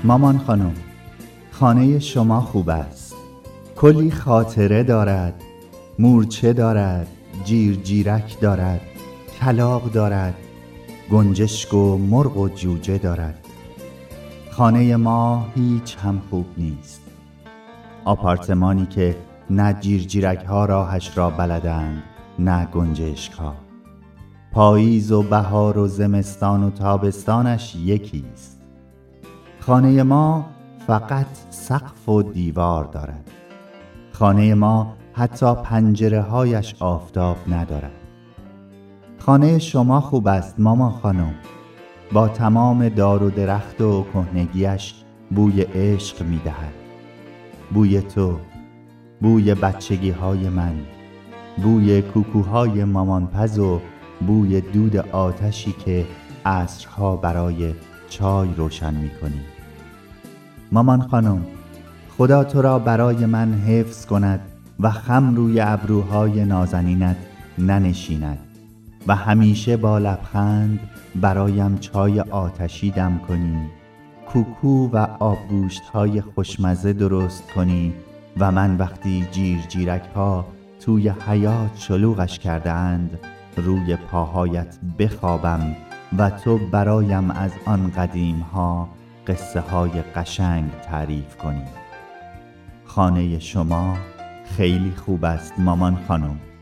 مامان خانم، خانه شما خوب است. کلی خاطره دارد، مورچه دارد، جیرجیرک دارد، کلاغ دارد، گنجشک و مرغ و جوجه دارد. خانه ما هیچ هم خوب نیست. آپارتمانی که نه جیرجیرک ها راهش را بلدند، نه گنجشک ها. پاییز و بهار و زمستان و تابستانش یکیست. خانه ما فقط سقف و دیوار دارد. خانه ما حتی پنجره هایش آفتاب ندارد. خانه شما خوب است مامان خانم. با تمام دار و درخت و کهنگیش بوی عشق می دهد. بوی تو، بوی بچگی های من، بوی کوکوهای مامانپز و بوی دود آتشی که عصرها برای چای روشن می کنی. مامان خانم، خدا تو را برای من حفظ کند و خم روی ابروهای نازنینت ننشیند و همیشه با لبخند برایم چای آتشی دم کنی، کوکو و آبگوشت های خوشمزه درست کنی و من وقتی جیرجیرک ها توی حیاط شلوغش کرده اند روی پاهایت بخوابم و تو برایم از آن قدیم ها قصه های قشنگ تعریف کنی. خانه شما خیلی خوب است مامان خانم.